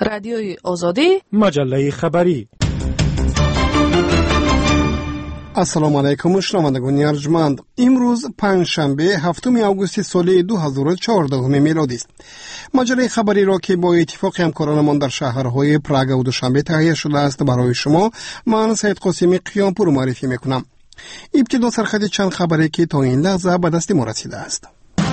رادیوی آزادی، مجله خبری. السلام علیکم شنوندگان ارجمند. امروز پنجشنبه هفتم آگوست سال 2014 میلادی است. مجله خبری را که با اتفاق همکارانمان در شهرهای پراگ و دوشنبه تهیه شده است برای شما، من سید قاسمی قیامپور معرفی میکنم. ابتدا سرخط چند خبری که تا این لحظه به دست ما رسیده است.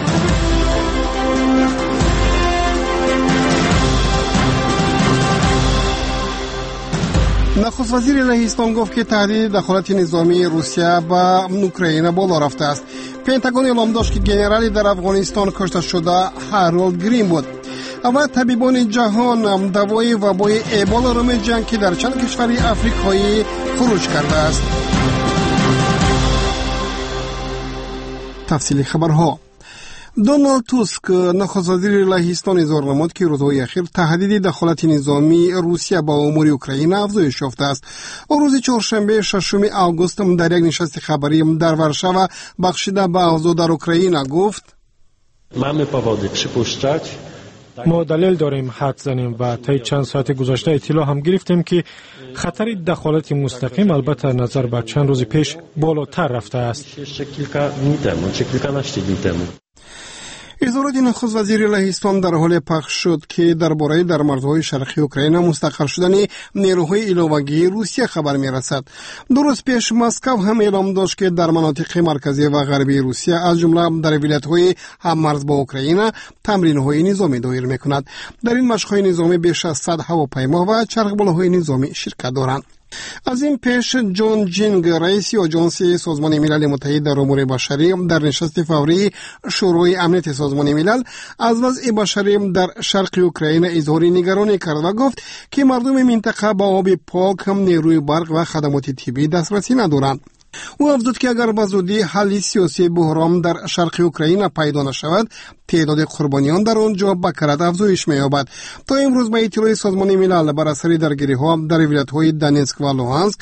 نخست وزیر لهستان گفت که تهدید دخالت نظامی روسیه به اوکراین بالا رفته است. پنتاگون اعلام داشت که گنرالی در افغانستان کشته شده هارولد گرین بود. و طبیبان جهان دوای وبای ایبولا را می‌جویند که در چند کشور آفریقایی خروج کرده است. تفصیل خبرها. دونالد توسک نخست وزیر لهستان اظهار نمود که روزهای اخیر تهدید دخالت نظامی روسیه با امور اوکراین افزایش یافته است. روز چهارشنبه ششم آگوست در یک نشست خبری در ورشوا بخشیده به اوضاع در اوکراین گفت: ما دلیل داریم حد زنیم و طی چند ساعت گذشته اطلاع هم گرفتیم که خطر دخالت مستقیم البته نظر به چند روز پیش بالاتر رفته است. اظهارات نخست وزیر لهستان در حال پخش شد که درباره در مرزهای شرقی اوکراین مستقر شدن نیروهای ایلاوگی روسیه خبر می‌رسد. دو روز پیش مسکو هم اعلام داشت که در مناطق مرکزی و غربی روسیه از جمله در ولایت‌های هممرز با اوکراین تمرین‌های نظامی دایر می‌کند. در این مشق‌های نظامی بیش از 100 هواپیما و چرخباله‌های نظامی شرکت دارند. از این پیش جون جینگ رئیس آژانس سازمان ملل متحد در امور بشری در نشست فوری شورای امنیت سازمان ملل از وضع بشری در شرق اوکراین اظهار نگرانی کرد و گفت که مردم منطقه با آب پاک هم نیروی برق و خدمات طبی دسترسی ندارند. او افزود که اگر به زودی حل سیاسی بحران در شرق اوکراین پیدا نشود، تعداد قربانیان در آنجا به کرد افزایش می‌یابد. تا امروز به اطلاع سازمان ملل بر اثر درگیری‌ها در ولایت‌های دونتسک و لوهانسک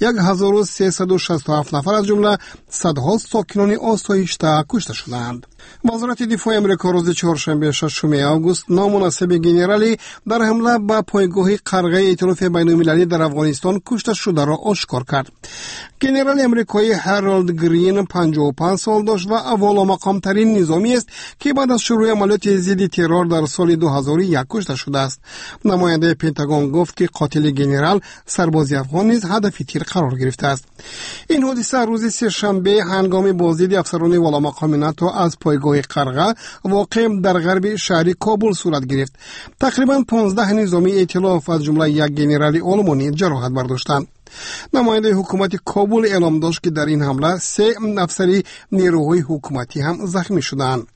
1367 نفر از جمله صدها ساکنان آسایش‌ده کشته شدند. وزارت دفاع امریکا روز چهارشنبه ششم آگوست نامناسب گنرالی در حمله به پایگاه قرغه ائتلاف بین‌المللی در افغانستان کشته شده را آشکار کرد. گنرال امریکایی هارولد گرین 55 سال داشت و اول مقام ترین نظامی است که بعد از شروع عملیات ضد ترور در سال 2001 کشته شده است. نماینده پنتاگون گفت که قاتل گنرال سرباز افغان نیز هدف تیر قرار گرفته است. این حادثه روز سه‌شنبه هنگام بازدید افسران والا مقام ناتو از پایگاه قرغه واقع در غرب شهر کابل صورت گرفت. تقریبا 15 نظامی ائتلاف از جمله یک گنرال آلمانی جراحت برداشتند. نماینده حکومت کابل اعلام داشت که در این حمله 3 افسر نیروهای حکومتی هم زخمی شدند.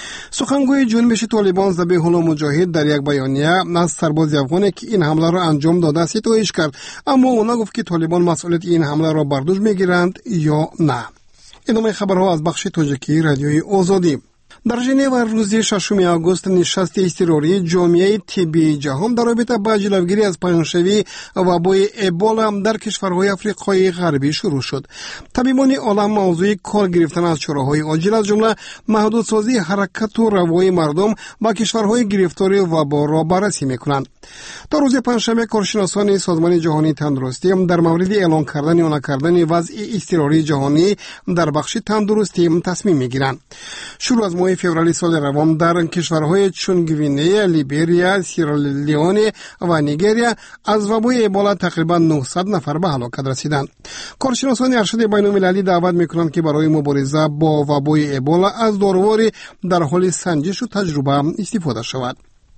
سخنگوی جنبش طالبان ذبیح الله مجاهد در یک بیانیه از سرباز افغانی که این حمله را انجام داده ستایش کرد، اما او نگفت که طالبان مسئولیت این حمله را بر دوش میگیرند یا نه. ادامه خبرها از بخش تاجیکی رادیوی آزادی. در ژنو روز ششم آگوست نشست اضطراری جامعه طبی جهان در رابطه با جلوگیری از پایان‌شوی وبای ایبولا در کشورهای آفریقای غربی شروع شد. طبیبان عالم موضوع کار گرفتن از چاره‌های عاجل از جمله محدودسازی حرکت و روای مردم با کشورهای گرفتار وبا را بررسی می‌کنند. تا روز پنجشنبه کارشناسان سازمان جهانی تندرستی در مورد اعلان کردن یا نکردن وضع اضطراری جهانی در بخش تندرستی تصمیم می‌گیرند. شروع از ماه فوریه سال روان در کشورهای چون گوینه، لیبریا، سیرالئون و نیگریا از وبای ایبولا تقریبا 900 نفر به هلاکت رسیدند. کارشناسان ارشد بین‌المللی دعوت می‌کنند که برای مبارزه با وبای ایبولا از داروهای در حال سنجش و تجربه استفاده شود.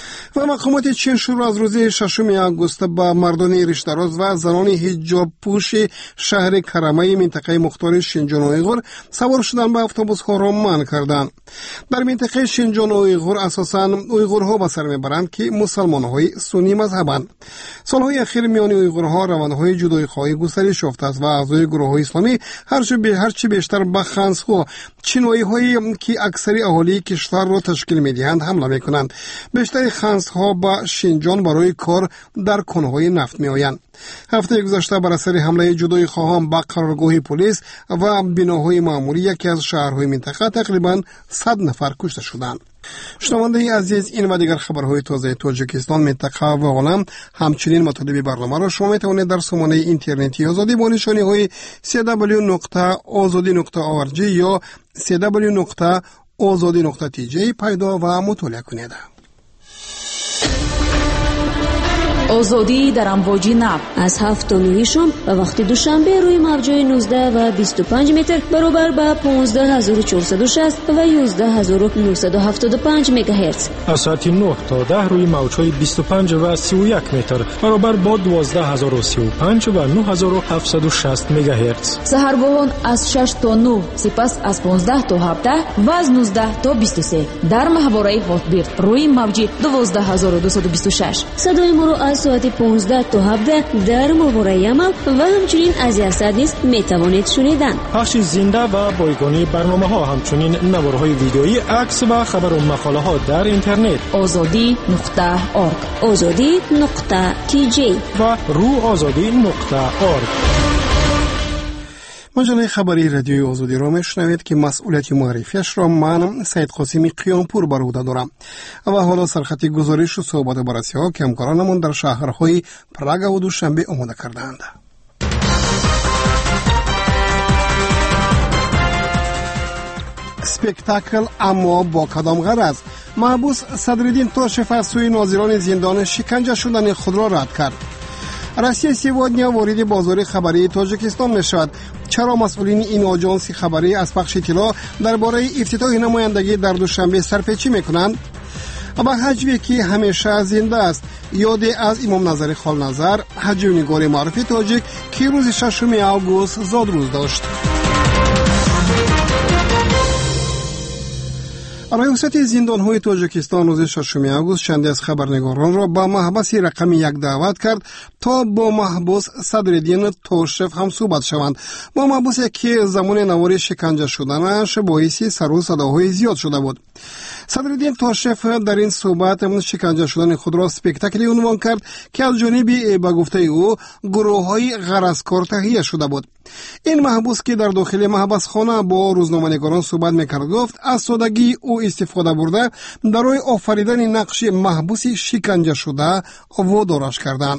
و مقامات چین شروع از روز ششم آگوست با مردان ریش‌دراز و زنان حجاب پوش شهر کرمه منطقه مختار شینجان و اویغور سوار شدن به اتوبوس‌ها را منع کردند. در منطقه شینجان و اویغور اساساً اویغورها به سر میبرند که مسلمان‌های سنی مذهبند. سالهای اخیر میان اویغورها روندهای جدایی‌خواهی گسترش یافته است و اعضای گروه‌های اسلامی هرچی بیشتر به خنس‌ها چینوایی‌هایی که اکثر اهالی کشور را تشکیل می‌دهند حمله می‌کنند. بیشتر خنس‌ها با شینجان برای کار در کنهای نفت می‌آیند. هفته گذشته بر اثر حمله جدایی خواهان به قرارگاه پلیس و بناهای مأموری یکی از شهرهای منطقه تقریبا 100 نفر کشته شدند. شنونده عزیز، این و دیگر خبرهای تازه تاجیکستان، منطقه و عالم، همچنین مطالب برنامه را شما میتوانید در سامانه اینترنتی آزادی با نشانی www.azadi.org یا www.azadi.tj پیدا و مطالعه کنید. آزادی در امواج نب از 7 تا 9 شام و وقت دوشنبه روی موج‌های 19 و 25 متر برابر با 15460 و 11975 مگاهرتز. از ساعت 9 تا 10 روی موج‌های 25 و 31 متر برابر با 12035 و 9760 مگاهرتز. سحرگاهان از 6 تا 9، سپس از 15 تا 17 و از 19 تا 23 در ماهواره هاتبیرد روی موج 12226. صدای ما را از ساعت 15 تا 17 در ماهواره یمن و همچنین از یزد نیز میتوانید شنیدن. پخش زنده و بایگانی برنامه ها، همچنین نوارهای ویدیویی، عکس و خبر و مقاله ها در اینترنت azadi.org azadi.tj و روآزادی.org. مجله خبری رادیوی آزادی را میشنوید که مسئولیت معرفیش را من سید قاسمی قیامپور بر عهده دارم. و حالا سرخط گزارش و صحبت بررسی ها که همکارانمان در شهرهای پراگ و دوشنبه آماده کردند. سپکتاکل اما با کدام غرض؟ محبوس صدرالدین تاشف از سوی ناظران زندان شکنجه شدن خود را رد کرد. روسیه سیوادنیا وارد بازار خبری تاجیکستان می شود. چرا مسئولین این آژانس خبری از پخش اطلاع درباره افتتاح نمایندگی در دوشنبه سرپیچی می کنند؟ و حجوی که همیشه زنده است، یاد از امام نظر خالنظر، حجوی نگار معروف تاجیک که روز 6 آگوست زاد روز داشت. ریاست زندان‌های تاجیکستان روز 6 آگوست چند از خبرنگاران را به محبس رقم 1 دعوت کرد تا با محبوس صدرالدین تاشف هم صحبت شوند. با محبوسی که زمان نوار شکنجه شدنش باعث سر و صداهای زیاد شده بود. صدرالدین تاشف در این صحبت شکنجه شدن خود را سپکتاکلی عنوان کرد که از جانب به گفته او گروه‌های غرضکار تهیه شده بود. این محبوس که در داخل محبس خانه با روزنامه‌نگاران صحبت می‌کرد گفت از سادگی او استفاده برده برای آفریدن نقش محبوس شکنجه شده وادارش کردند.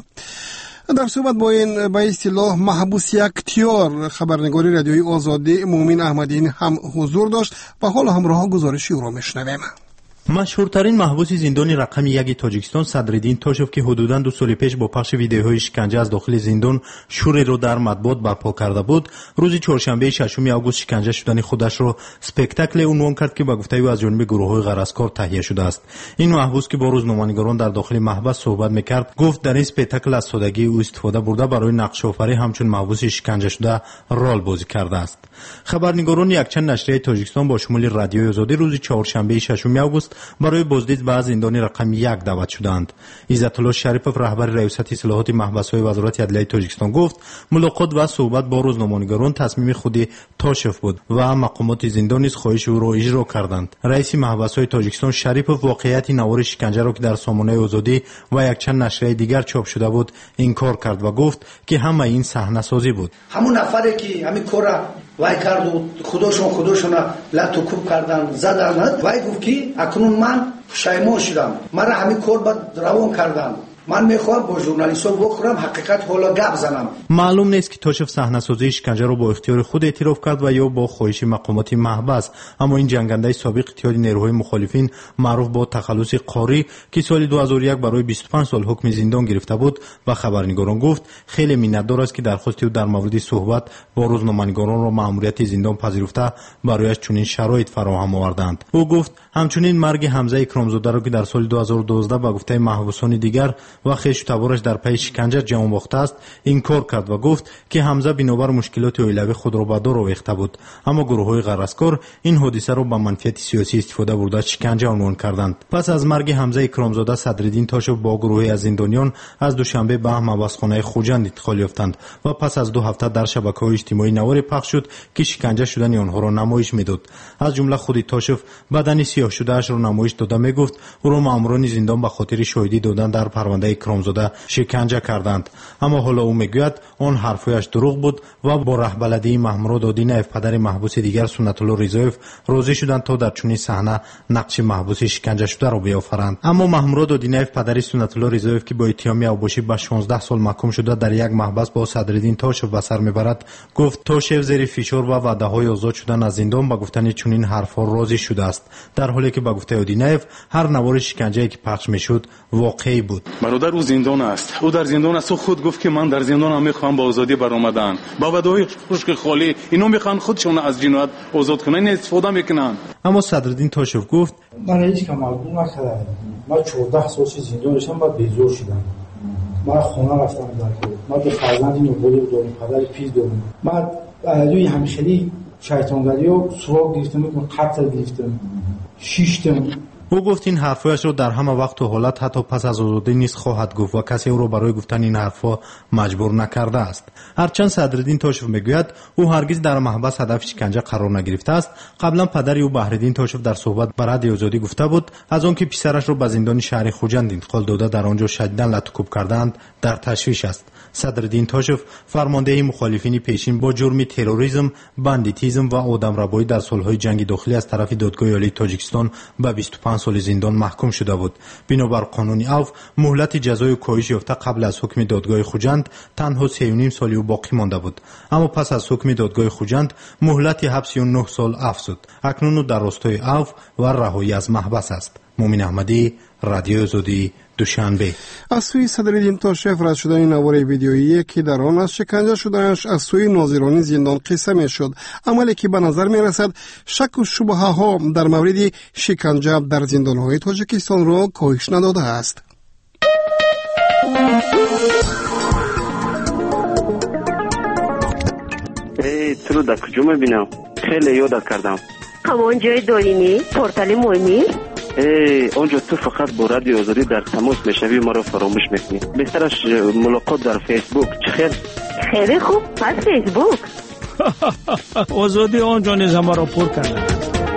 در صحبت با این به اصطلاح محبوس اختیار خبرنگاری رادیوی آزادی مومن احمدی هم حضور داشت و حالا همراه گزارشی او را میشنویم. مشهورترین محبوس زندان رقم 1 تاجیکستان صدرالدین تاشف که حدوداً 2 سال پیش با پخش ویدیوهای شکنجه از داخل زندان شوری را در مطبوعات برپا کرده بود، روز چهارشنبه 6 آگوست شکنجه شدن خودش را سپکتاکل عنوان کرد که به گفته او از جانب گروه‌های غرضکار تهیه شده است. این محبوس که با روزنامه‌نگاران در داخل محبس صحبت می‌کرد گفت در این سپکتاکل از سادگی او استفاده برده برای نقش آفری همچون محبوس شکنجه شده رول بازی کرده است. خبرنگاران یکچند نشریه تاجیکستان با شمول رادیوی آزادی روز چهارشنبه 6 آگوست برای بازدید به زندان رقم 1 دعوت شدند. عزت الله شریفов رهبر ریاست اصلاحات محبس‌های وزارت عدلیه تاجیکستان گفت ملاقات و صحبت با روزنامه‌نگاران تصمیم خود تاشف بود و مقامات زندان نیز خواهش او را اجرا کردند. رئیس محبس‌های تاجیکستان شریفov واقعیت نوار شکنجه را که در سامانه آزادی و یکچند نشریه دیگر چاپ شده بود انکار کرد و گفت که همه این صحنه‌سازی بود. همون نفری که همین کار وای کرد و خودشون لطوکوب کردن زدن، وای گفت که اکنون من پشیمان شدم، من را همین کار باید روان کردم، من میخوام با ژورنالیست‌ها بخورم حقیقت حالا گپ زنم. معلوم نیست که تاشف صحنه‌سازی شکنجه را با اختیار خود اعتراف کرد و یا با خواهش مقامات محبس، اما این جنگنده سابق اتحاد نیروهای مخالفین معروف با تخلص قاری که سال 2001 برای 25 سال حکم زندان گرفته بود و خبرنگاران گفت خیلی منتدار است که درخواست او در مورد صحبت با روزنامه‌نگاران را مأموریت زندان پذیرفته برایش چنین شرایط فراهم آوردند. او گفت همچنین مرگ حمزه اکرامزاده را که در سال 2012 به گفته محبوسان دیگر و خویش و تبارش در پی شکنجه جان باخته است انکار کرد و گفت که حمزه بنابر مشکلات عائلوی خود را به دار آویخته بود، اما گروه‌های غرضکار این حادثه را به منفعت سیاسی استفاده برده شکنجه عنوان کردند. پس از مرگ حمزه اکرامزاده صدرالدین تاشف با گروهی از زندانیان از دوشنبه به محبسخانه خوجند انتقال یافتند و پس از 2 هفته در شبکه‌های اجتماعی نواری پخش شد که شکنجه شدن آنها را نمایش می‌داد. از جمله خود تاشف بدن سیاه شده اش را نمایش داده می‌گفت او را مأموران زندان به خاطر شاهدی دادن در پرونده بنده اکرامزاده شکنجه کردند. اما حالا او میگوید آن حرفش دروغ بود و با رهبلدی محمود دینایف پدر محبوس دیگر سنت الله رضایف راضی شدند تا در چنین صحنه نقش محبوس شکنجه شده را بیافرند. اما محمود دینایف پدر سنت الله رضایف که با اتهام اوباشی به 16 سال محکوم شده در یک محبس با صدرالدین تاشف به سر میبرد، گفت تاشف زیر فشار و وعده‌های آزاد شدن از زندان به گفتن چنین حرف‌ها راضی شده است، در حالی که به گفته دینایف هر نوار شکنجه‌ای که پخش میشد واقعی بود. برادر او زندان است، او در زندان است. او خود گفت که من در زندان میخوام با آزادی برآمدن، با وعده‌های خشک خالی اینو میخوان خودشون از جنایت آزاد کنن، استفاده میکنن. اما صدرالدین تاشف گفت من هیچ کم معلوم نکردم. من 14 سال زندان داشتم و بیزار شدم. من خونه رفتم در ما دو فرزندی نوبولی داریم، پدر پیز داریم. من روی همشری شیطانگری و سراغ گرفتم، قتل گرفتم، شیشتم. او گفت این حرفایش را در همه وقت و حالت حتی پس از آزادی نیز خواهد گفت و کسی او را برای گفتن این حرفها مجبور نکرده است. هرچند صدرالدین تاشف میگوید او هرگز در محبس هدف شکنجه قرار نگرفته است. قبلا پدر او بحرالدین تاشف در صحبت بر رادیو آزادی گفته بود از آنکه پسرش را به زندان شهر خوجند انتقال داده در آنجا شدیداً لطکوب کردند در تشویش است. صدرالدین تاشف فرمانده مخالفین پیشین با جرم تروریسم، باندیتیسم و آدمربایی در سالهای جنگ داخلی از طرف دادگاه عالی تاجیکستان به 25 سال زندان محکوم شده بود. بنابر قانون عفو مهلت جزای کاهش یافته قبل از حکم دادگاه خوجند تنها 3.5 سال باقی مانده بود، اما پس از حکم دادگاه خوجند مهلت حبس 9 سال عفو شد. اکنون در راستای عفو و رهایی از محبس است. مومن احمدی، رادیو آزادی، دوشنبه. از سوی صدرالدین تاشف رد شدن نوار ویدیویی که در آن از شکنجه شدنش از سوی ناظران زندان قصه میشد، عملی که به نظر می رسد شک و شبهه ها در مورد شکنجه در زندان های تاجیکستان را کاهش نداده است. تو رو در کجا میبینم؟ خیلی یادت کردم. همان جای دارینی؟ پورتال مهمی؟ اونجا تو فقط با رادیو آزادی در تماس میشوی، ما رو فراموش میکنی. بهترش ملاقات در فیسبوک. چه خیلی خوب، پس فیسبوک. آزادی آنجا نیز ما رو پر کرده.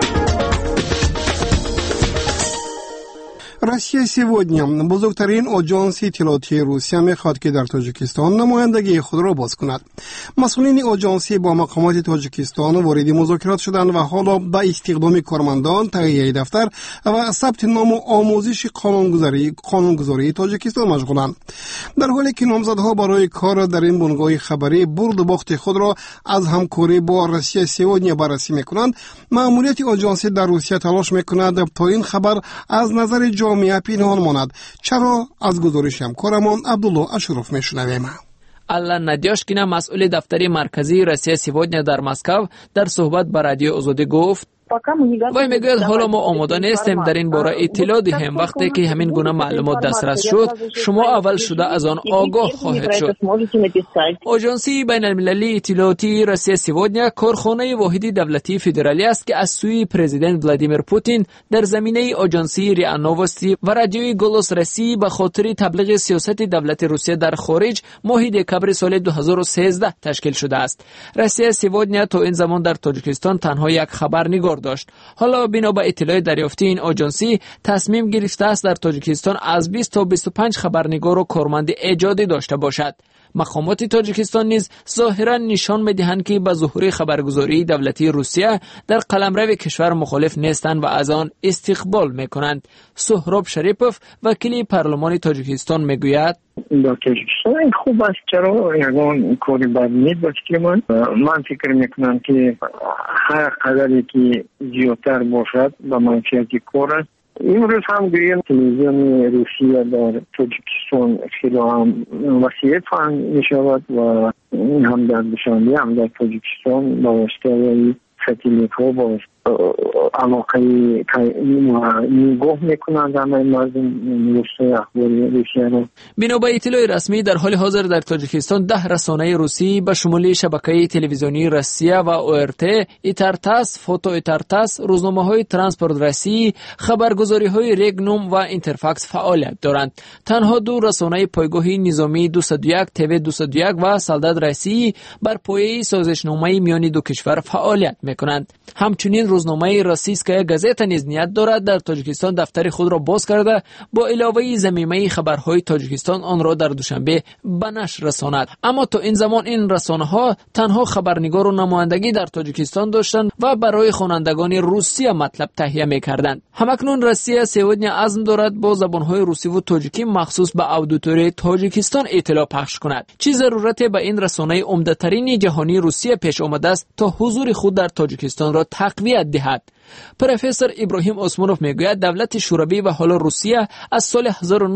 Россия сегодня бузургтарин оҷонси иттилоотии Русия мехоҳад ки дар Тоҷикистон намояндагии худро боз кунад. масъулини оҷонсӣ бо мақомоти Тоҷикистон вориди музокирот шуданд ва ҳоло ба истиқдоми кормандон, таҳияи дафтар ва сабти ному омӯзиши қонунгузории Тоҷикистон машғуланд. дар ҳоле ки номзадҳо барои кор дар ин бунгоҳи хабарӣ бурду бохти худро аз ҳамкорӣ бо Россия сегодня баррасӣ мекунанд, маъмурияти оҷонсӣ дар Русия талош мекунад то ин хабар аз назари ҷомеа пинҳон монад. чаро аз гузориши ҳамкорамон Абдулло Ашуров мешунавем. Алла Надёшкина, масъули дафтари марказии Россия сегодня дар Москав, дар суҳбат ба радио Озодӣ гуфт: وای میگوید حالا ما آماده نیستیم در این باره اطلاع دهیم. وقتی که همین گونه معلومات دسترس شد شما اول شده از آن آگاه خواهید شد. آژانسی بین المللی اطلاعاتی روسیه سیودنیا کارخانه واحدی دولتی فدرالی است که از سوی پرزیدنت ولادیمیر پوتین در زمینه آژانسی ریا نووستی و رادیوی گولوس رسی به خاطر تبلیغ سیاست دولت روسیه در خارج ماه دکبر سال 2013 تشکیل شده است. روسیه سیودنیا تا این زمان در تاجیکستان تنها یک خبرنگار داشت. حالا بنا به اطلاع دریافتی این آژانسی تصمیم گرفته است در تاجیکستان از 20 تا 25 خبرنگار و کارمند ایجادی داشته باشد. مقامات تاجیکستان نیز ظاهرا نشان می‌دهند که به ظهور خبرگزاری دولتی روسیه در قلمرو کشور مخالف نیستند و از آن استقبال می‌کنند. سهراب شریپوف وکیل پارلمان تاجیکستان میگوید: در تاجیکستان خوب است، چرا یگان کاری بد نیست. که من فکر میکنم که هر قدری که زیادتر باشد به منفعت کار است. امروز هم گویم تلویزیون روسیه در تاجیکستان خیلی هم وسیع فهم می شود و هم در دوشنبه هم در تاجیکستان با واسطه فتیلیت ها با علاقه نگاه میکنند همه مردم روسیه اخباری روسیه رو. بنا به اطلاع رسمی در حال حاضر در تاجیکستان 10 رسانه روسی به شمول شبکه تلویزیونی روسیه و ORT، ایتارتاس، فوتو ایتارتاس، روزنامه‌های ترانسپورت روسی، خبرگزاری‌های رگنوم و اینترفاکس فعالیت دارند. تنها 2 رسانه پایگاه نظامی 201 تیوی 201 و سالداد روسی بر پایه سازشنامه میان دو کشور فعالیت میکنند. همچنین روزنامه روسیسکایا گازета نیز نیت دارد در تاجیکستان دفتر خود را باز کرده با علاوه ضمیمه خبرهای تاجیکستان آن را در دوشنبه به نشر رساند. اما تا این زمان این رسانه‌ها تنها خبرنگار و نمایندگی در تاجیکستان داشتند و برای خوانندگان روسی مطلب تهیه می‌کردند. همکنون روسیه سیودنیا عزم دارد با زبان‌های روسی و تاجیکی مخصوص به اودیتوری تاجیکستان اطلاع پخش کند. چه ضرورت به این رسانه عمده‌ترین جهانی روسیه پیش آمده است تا حضور خود در تاجیکستان را تقویت دهد. پروفسور ابراهیم عثمانوف میگوید دولت شوروی و حالا روسیه از سال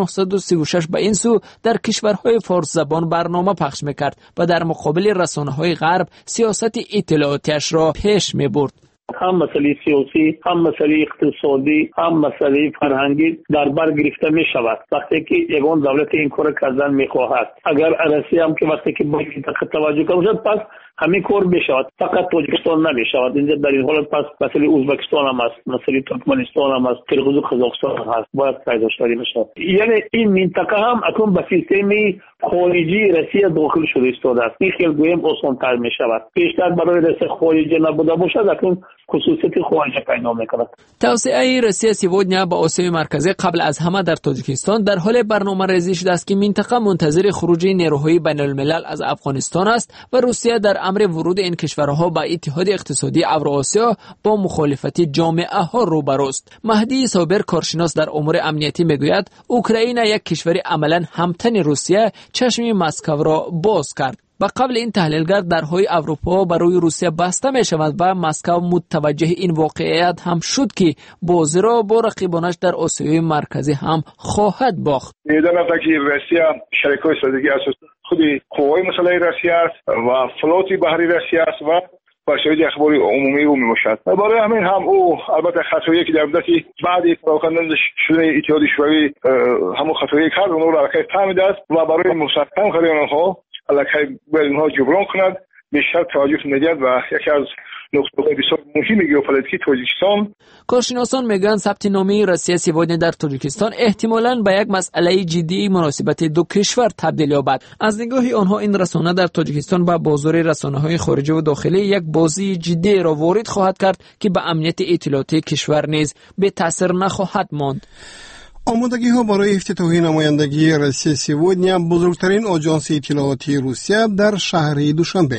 1936 به این سو در کشورهای فارس زبان برنامه پخش میکرد و در مقابل رسانه‌های غرب سیاست اطلاعاتیش را پیش میبرد. هم مسئله سیاسی، هم مسئله اقتصادی، هم مسئله فرهنگی در بر گرفته می شود. وقتی که یگان دولت این کار کردن می خواهد، اگر روسیه هم که وقتی که باید توجه کنه پس همین کار می شود. فقط تاجیکستان نمی شود. اینجا در این حالت پس مسئله ازبکستان هم است، مسئله ترکمنستان هم است، قرقیز و قزاقستان هم است. باید پیدا شده می شود. یعنی این منطقه هم اکنون به سیستم خارجی روسیه داخل شده ایستاده است. این خیلی گویم آسان‌تر می شود. پیشتر برای روسیه خارجی نبوده باشد، اکنون خصوصیت خارجی پیدا می‌کند. توسعه روسیه سیودنیا به آسیای مرکزی قبل از همه در تاجیکستان در حال برنامه‌ریزی شده است که منطقه منتظر خروج نیروهای بین‌الملل از افغانستان است و روسیه در امر ورود این کشورها به اتحاد اقتصادی اوراسیا با مخالفت جامعه‌ها روبروست. مهدی صابر کارشناس در امور امنیتی میگوید اوکراین یک کشور عملاً همتن روسیه چشم مسکو را باز کرد. و قبل این تحلیلگر درهای اروپا برای روسیه بسته می شود و مسکو متوجه این واقعیت هم شد که بازی را با رقیبانش در آسیای مرکزی هم خواهد باخت. میدانم که روسیه شریکای استراتژیکی است، خود قوای مسلح روسیه است و فلوت بحری روسیه است و وسایل اخباری عمومی او میباشد. برای همین هم او البته خطایی که در مدت بعد پراکنده شدن اتحاد شوروی همون خطایی کرد اون را حرکت تعمید است و برای مستحکم کردن آنها علاقه باید اونها جبران کند، بیشتر توجه نگرد و یکی از نقطه‌های بسیار مهم ژئوپلیتیکی تاجیکستان. کارشناسان میگن ثبت نامه روسیه سیودنیا در تاجیکستان احتمالاً به یک مسئله جدی مناسبت دو کشور تبدیل یابد. از نگاه آنها این رسانه در تاجیکستان با بازار رسانه‌های خارجی و داخلی یک بازی جدی را وارد خواهد کرد که به امنیت اطلاعاتی کشور نیز به تاثیر نخواهد ماند. آمادگی ها برای افتتاح نمایندگی روسیه سیودنیا بزرگترین آژانس اطلاعاتی روسیه در شهر دوشنبه.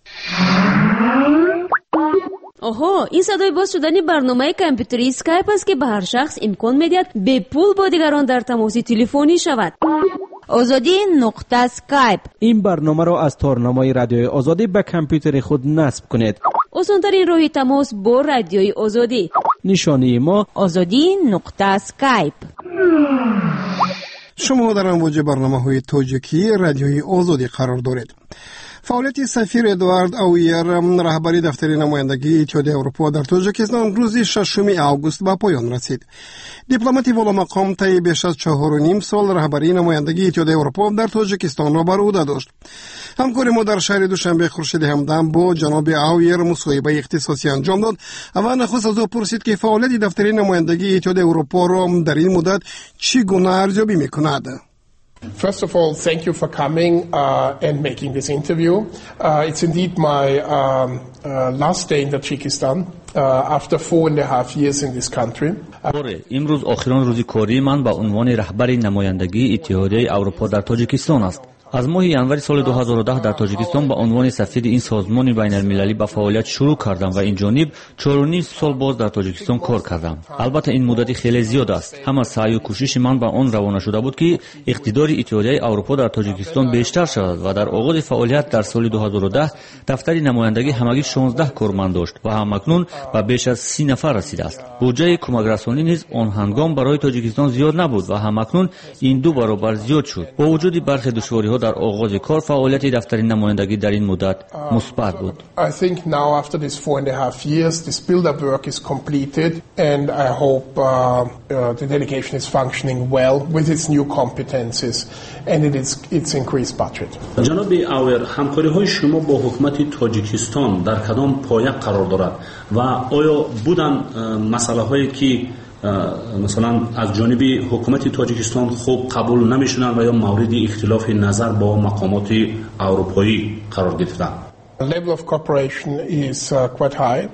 آها، این صدای باز شدن برنامه کامپیوتری اسکایپ است که به هر شخص امکان میدهد به پول با دیگران در تماس تلفنی شود. آزادی نقطه اسکایپ. این برنامه را از تارنمای رادیوی آزادی به کامپیوتر خود نصب کنید. آسان‌ترین راه تماس با رادیوی آزادی. نشانی ما آزادی نقطه اسکایپ. شما در امواج برنامه‌های تاجیکی رادیوی آزادی قرار دارید. فعالیت سفیر ادوارد اویر رهبری دفتر نمایندگی اتحادیه اروپا در تاجیکستان روز 6 آگوست به پایان رسید. دیپلمات والا مقام طی بیش از 4.5 سال رهبری نمایندگی اتحادیه اروپا در تاجیکستان را بر عهده داشت. همکاری ما در شهر دوشنبه خورشید همدم با جناب اویر مصاحبه اختصاصی انجام داد و نخست از او پرسید که فعالیت دفتر نمایندگی اتحادیه اروپا را در این مدت چگونه ارزیابی می‌کند. First of all, thank you for coming and making this interview. It's indeed my last day in Tajikistan after 4.5 years in this country. امروز آخرین روز کاری من به عنوان رهبر نمایندگی اتحادیه اروپا در تاجیکستان است. از ماه ینوری سال 2010 در تاجیکستان به عنوان سفیر این سازمان بین‌المللی به فعالیت شروع کردم و این جانب 4.5 سال باز در تاجیکستان کار کردم. البته این مدت خیلی زیاد است. همه سعی و کوشش من به آن روانه شده بود که اقتدار اتحادیه اروپا در تاجیکستان بیشتر شود و در آغاز فعالیت در سال 2010 دفتر نمایندگی همگی 16 کارمند داشت و همکنون به بیش از 30 نفر رسیده است. بودجه کمک رسانی نیز آن هنگام برای تاجیکستان زیاد نبود و همکنون این 2 برابر زیاد شد. با وجود برخی دشواری‌ها در آغاز کار فعالیت دفتر نمایندگی در این مدت مثبت بود. I think now after this 4.5 years this build-up work is completed and I hope the delegation is functioning well with its new competences and its increased budget. جناب اویر، همکاری‌های شما با حکومت تاجیکستان در کدام پایه قرار دارد و آیا بودن مسائلی که مثلا از جانب حکومت تاجیکستان خوب قبول نمیشونن و یا مورد اختلاف نظر با مقامات اروپایی قرار گرفتن؟ The level of cooperation is quite high.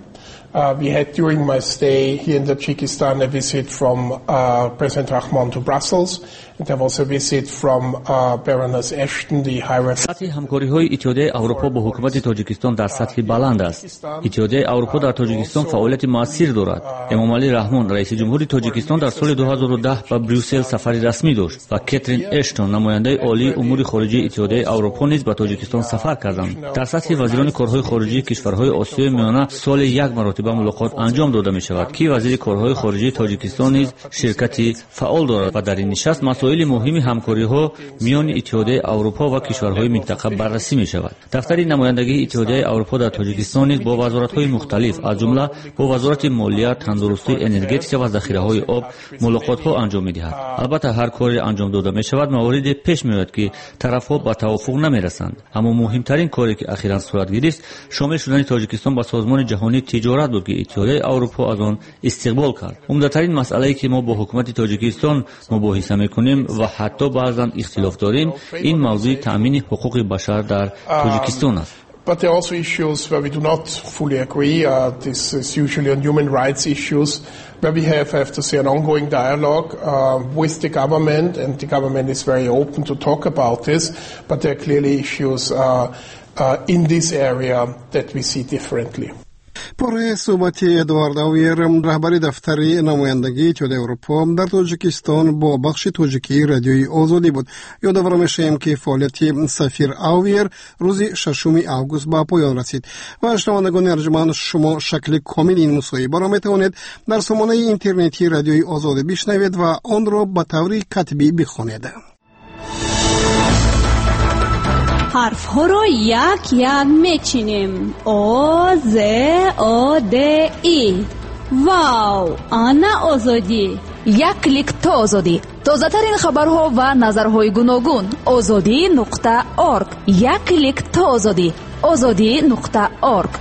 We had during my stay here in Tajikistan a visit from President Rahman to Brussels. There was a visit from Baroness Ashton, the High Representative. سطح همکاری‌های اتحادیه اروپا با حکومت تاجیکستان در سطح بلند است. اتحادیه اروپا در تاجیکستان فعالیت موثر دارد. امامعلی رحمان رئیس جمهوری تاجیکستان در سال 2010 به بروکسل سفر رسمی داشت و کاترین اشتون نماینده عالی امور خارجه اتحادیه اروپا نیز به تاجیکستان سفر کردند. در سطح وزیران کارهای خارجه کشورهای آسیای میانه سال یک مرتبه ملاقات انجام داده می شود که وزیر کارهای خارجه تاجیکستان نیز شرکتی فعال دارد و در این نشست مسائل مهم همکاری‌ها میان اتحادیه اروپا و کشورهای منطقه بررسی می شود. دفتر نمایندگی اتحادیه اروپا در تاجیکستان نیز با وزارت‌های مختلف از جمله با وزارت مالیه، تندرستی، انرژتیک و ذخیره‌های آب ملاقات‌ها انجام می‌دهد. البته هر کاری انجام داده می شود موارد پیش می‌آید که طرف‌ها به توافق نمی‌رسند. اما مهمترین کاری که اخیراً صورت گرفت شامل شدن تاجیکستان به سازمان جهانی تجارت بود که اتحادیه اروپا از آن استقبال کرد. عمدترین مسئله‌ای که ما با حکومت تاجیکستان مباحثه می‌کنیم و حتی بعضاً اختلاف داریم این موضوع تأمین حقوق بشر در تاجیکستان است. But there are also issues where we do not fully agree. This is usually on human rights issues, where we have to say, an ongoing dialogue with the government, and the government is very open to talk about this. But there are clearly issues in this area that we see differently. پاره صحبت ادوارد آویر رهبر دفتر نمایندگی اتحادیه اروپا در تاجیکستان با بخش تاجیکی رادیوی آزادی بود. یادآور می‌شویم که فعالیت سفیر آویر روز 6 آگوست به پایان رسید. و شنوندگان ارجمند شما شکل کامل این مصاحبه را می‌توانید در سامانه اینترنتی رادیوی آزادی بشنوید و آن را به طور کتبی بخوانید. حرف ها رو یک یک میچینیم. آ ز آ د ای. واو، آنا آزادی. یک کلیک تا آزادی. تازه ترین خبرها و نظرهای گوناگون. azadi.org. یک کلیک تا آزادی. azadi.org.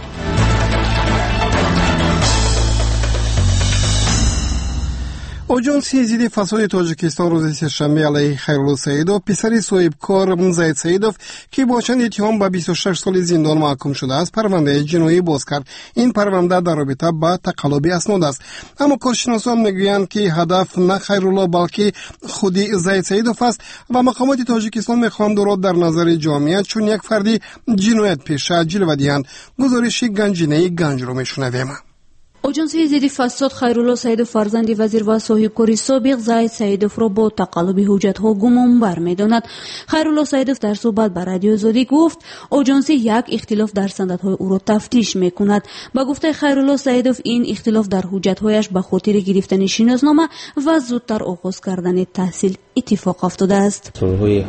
آژانس ضد فساد تاجیکستان روز سه‌شنبه علیه خیرالله سیدوف پسر صاحبکار زید سیدوف که با چند اتهام به 26 سال زندان محکوم شده است پرونده جنایی باز کرد. این پرونده در رابطه با تقلب اسناد است. اما کارشناسان میگویند که هدف نه خیرالله بلکه خود زید سیدوف است و مقامات تاجیکستان میخواهند او را در نظر جامعه چون یک فردی جنایت پیشه جلوه دهند. گزارش گنجینه گنج را میشنویم. آژانس ضد فساد خیرالله سیدوف فرزند وزیر و صاحبکار سابق زید سیدوف را با تقلب حجت‌ها گمانبر می‌داند. خیرالله سیدوف در صحبت با رادیو آزادی گفت آژانس یک اختلاف در سندهای او را تفتیش می‌کند. با گفته خیرالله سیدوف این اختلاف در حجت‌هایش به خاطر گرفتن شناسنامه و زودتر آغاز کردن تحصیل اتفاق افتاده است. سالهای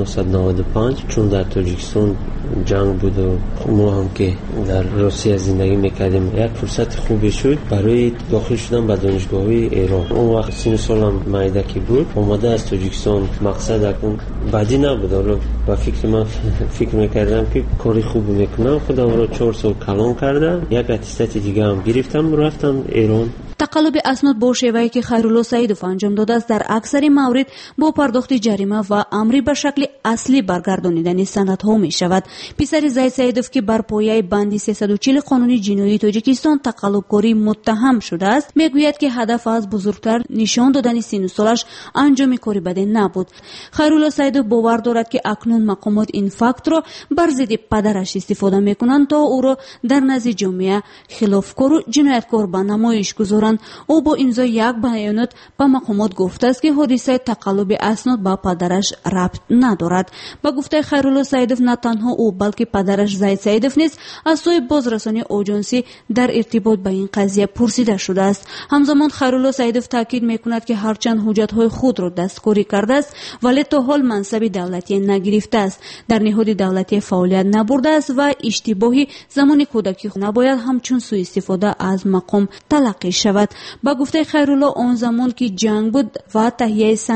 1995 چون در تاجیکستان جنگ بود و ما هم که در روسیه زندگی می‌کردیم یک فرصت خوبی شد برای داخل شدن به دانشگاه‌های ایران. اون وقت 30 سالم مایدکی بود. اومده از تاجیکستان مقصد اون بعدی نبود. حالا با فکر من فکر می‌کردم که کاری خوب می‌کنم. خودم رو 4 سال کلان کردم. یک اتستات دیگه هم گرفتم رفتم ایران. تقلب اسناد با شیوهی که خیرالله سیدوف انجام داده است در اکثر موارد با پرداخت جریمه و امری به شکل اصلی برگردانیدن سندها می شود. پسر زید سیدوف که بر پایه بند 340 قانون جنایی تاجیکستان تقلبکاری متهم شده است میگوید که هدف از بزرگتر نشان دادن سن و سالش انجام کاری بده نبود. خیرالله سیدوف باور دارد که اکنون مقامات این فکت را بر ضد پدرش استفاده میکنند تا او را در نزد جامعه خلافکار و جنایتکار به نمایش گذارند. او با امضای یک بیانات به مقامات گفته است که حادثه تقلب اسناد با پدرش ربط ندارد. با گفته خیرالله سیدوف نه تنها او بلکه پدرش زید سیدوف نیز از سوی بازرسانی آژانسی در ارتباط با این قضیه پرسیده شده است. همزمان خیرالله سیدوف تاکید میکند که هرچند حجت‌های خود را دستکاری کرده است ولی تا حال منصب دولتی نگرفته است، در نهاد دولتی فعالیت نبرده است و اشتباهی زمان کودکی نباید همچون سوء استفاده از مقام تلقی شود. با گفته خیرالله آن زمان که جنگ بود و تهیه سندها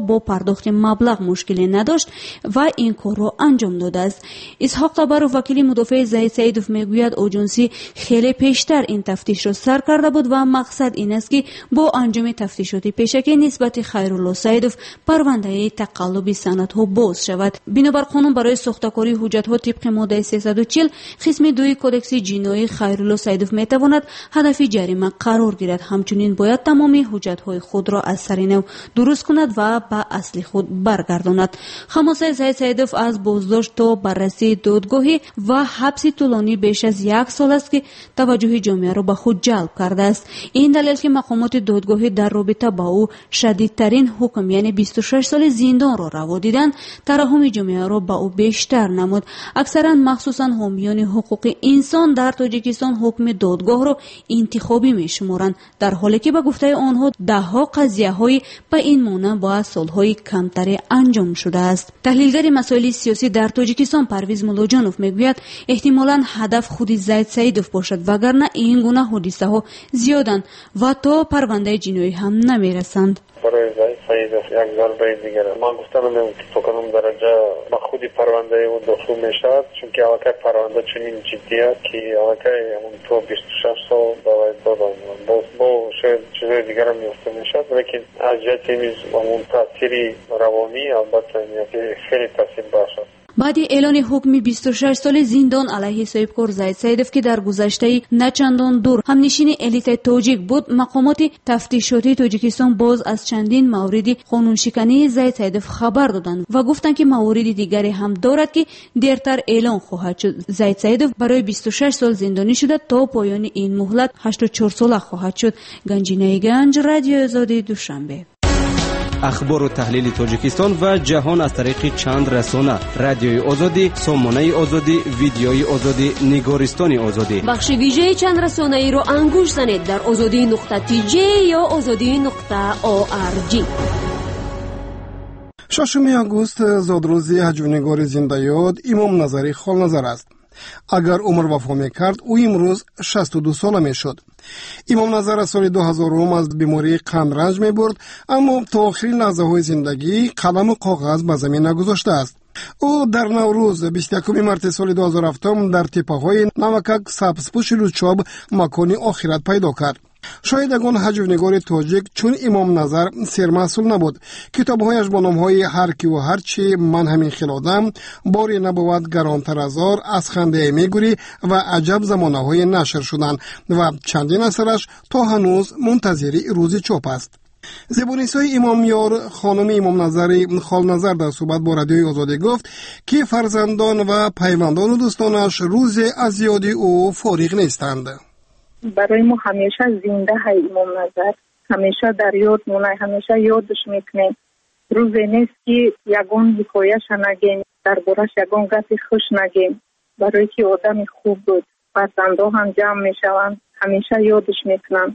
با پرداخت مبلغ مشکلی نداشت و این کار را انجام داده است. اسحاق تبرو وکیل مدافع زاهد سعیدوف میگوید ایجنسی خیلی پیشتر این تفتیش را سر کرده بود و مقصد این است که با انجام تفتیشات پیشکی نسبت خیرالله سعیدوف پرونده تقلب سندها باز شود. بنابر قانون برای ساختکاری حجت‌ها طبق ماده 340 قسم 2 کدکس جنایی خیرالله سعیدوف میتواند هدف جریمه قرار گیرد. همچنین باید تمامی حجت‌های خود را از سر نو درست کند و به اصل خود برگرداند. خماسه زاهد سعیدوف از بازداشت تا بررسی دادگاهی و حبس طولانی بیش از 1 سال است که توجه جامعه را به خود جلب کرده است. این دلیل که مقامات دادگاهی در رابطه با او شدیدترین حکم یعنی 26 سال زندان را روا دیدند، ترحم جامعه را به او بیشتر نمود. اکثرا مخصوصا حامیان حقوق انسان در تاجیکستان حکم دادگاه را انتخابی می‌شمارند، در حالی که به گفته آنها ده‌ها قضیه‌های به این مانند با سال‌های کمتری انجام شده است. تحلیلگر مسائل سیاسی در تاجیکستان پرویز ملاجانوف میگوید احتمالاً هدف خود زاهد سعیدوف باشد، وگرنه این گونه حادثه‌ها زیادند و تا پرونده جنایی هم نمی‌رسند. برای زاهد سعیدوف یک ضربه دیگر من گفتم که تو کنم درجه با خودی پرونده او دخول میشود، چون که اوقات پرونده چنین جدی است که اوقات همون تو 26 سال باید دادن با شاید چیزای دیگر هم میفته میشد، لیکن از جهت همون تاثیری روانی البته خیلی تاثیر باشد. بعد اعلان حکم 26 سال زندان علیه صاحبکار زاهد سعیدوف که در گذشته نچندان دور همنشین الیت تاجیک بود، مقامات تفتیشاتی تاجیکستان باز از چندین مورد قانونشکنی زاهد سعیدوف خبر دادند و گفتند که موارد دیگری هم دارد که دیرتر اعلان خواهد شد. زاهد سعیدوف برای 26 سال زندانی شده تا پایان این مهلت 84 ساله خواهد شد. گنجینه گنج، رادیو آزادی، دوشنبه. اخبار و تحلیل تاجیکستان و جهان از طریق چند رسانه: رادیوی آزادی، سامانه آزادی، ویدیوی آزادی، نگارستان آزادی. بخش ویژه چند رسانه ای رو انگوش زنید در azadi.tj یا azadi.org. 6 آگوست زادروزی حجونگار زنده یاد امام نظری خالنظر است. اگر عمر وفا میکرد او امروز 62 ساله میشد. امام نظر از سال 2000 از بیماری قند رنج میبرد، اما تا آخرین لحظه های زندگی قلم و کاغذ به زمین نگذاشته است. او در نوروز 21 مارس سال 2007 در تپه های نمکک سبزپوش لوچاب مکانی آخرت پیدا کرد. شاید اگون حجونگار تاجیک چون امام نظر سرمسئول نبود، کتابهایش با نامهای هر کی و هر چی، من همین خیلادم، باری نبود گرانتر از آر، از خنده میگوری و عجب زمانه های نشر شدن و چندین اثرش تا هنوز منتظری روزی چاپ است. زبونیسای امام یار خانم امام نظری خالنظر در صحبت با رادیوی آزادی گفت که فرزندان و پیوندان و دوستانش روز از یاد او فارغ نیستند. برای ما همیشه زنده های امام نظر، همیشه در یاد مونه، همیشه یادش میکنیم. روزی نیست که یگان حکایش نگیم، دربارش یگان گپی خوش نگیم، برای که آدم خوب بود. فرزندا هم جمع میشوند، همیشه یادش میکنن.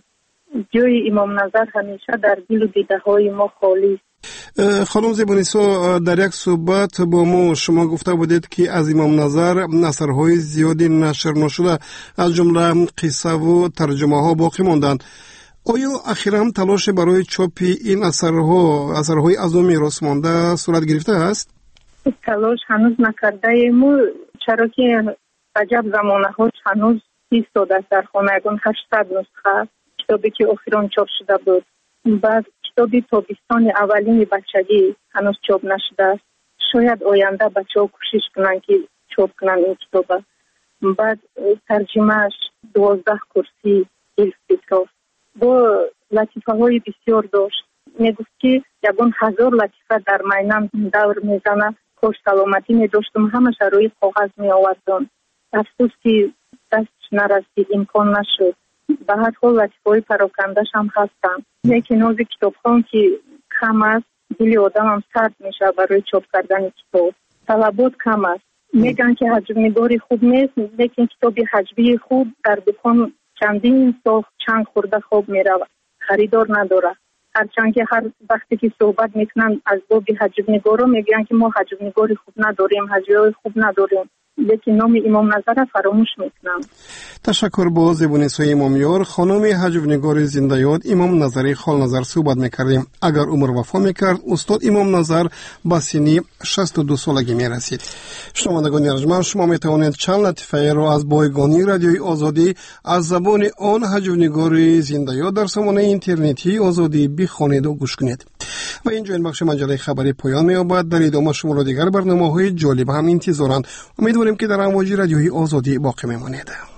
جای امام نظر همیشه در دل و دیده های ما خالی. خانم زبونیسا، در یک صحبت با ما شما گفته بودید که از امام نظر اثرهای زیادی نشر نشده، از جمله قصه و ترجمه ها باقی ماندند. آیا اخیراً هم تلاش برای چاپ این اثرهای از اون میراث مانده صورت گرفته است؟ تلاش هنوز نکرده ایم، چرا که عجب زمانه ها هنوز ایستاده است در خانه. 800 نسخه کتابی که اخیراً چاپ شده بود. بعد کتابی تابستان اولین بچگی هنوز چاپ نشده است. شاید آینده بچه‌ها کوشش کنن که چاپ کنن این کتاب. بعد ترجمهش 12 کرسی الفبا با لطیفه های بسیار داشت. میگفت که 1000 لطیفه در مینم دور میزنه، خوش سلامتی میداشتم، همش روی کاغذ می آوردم. افسوس که دستش نرسید، امکان نشد. به هر حال لطیفه‌های پراکنده‌اش هم هستن. یکی نوع کتابخوان که کم است، دل آدم هم سرد میشه برای چاپ کردن کتاب. طلبات کم است. میگن که حجم‌نگاری خوب نیست، لیکن کتابی حجمی خوب در دکان چندین سال چند خورده خوب میرود، خریدار نداره. هرچند که هر وقتی که صحبت میکنن از باب حجم‌نگارا میگن که ما حجم‌نگاری خوب نداریم، حجمی خوب نداریم. لیکن نام امام نظر فراموش میکنم. تشکر. با زبونیسای امامیار خانم هجونگار زنده یاد امام نظری خال نظر صحبت میکردیم. اگر عمر وفا میکرد استاد امام نظر با سنی 62 سالگی میرسید. شنوندگان ارجمند، شما میتوانید چند لطیفه را از بایگانی رادیوی آزادی از زبان آن هجونگار زنده یاد در سامانه اینترنتی آزادی بخوانید و گوش کنید. و اینجا این بخش مجله خبری پایان می‌یابد. در ادامه شما را دیگر برنامه‌های جالب هم انتظارند. امیدواریم که در امواج رادیوی آزادی باقی بمانید.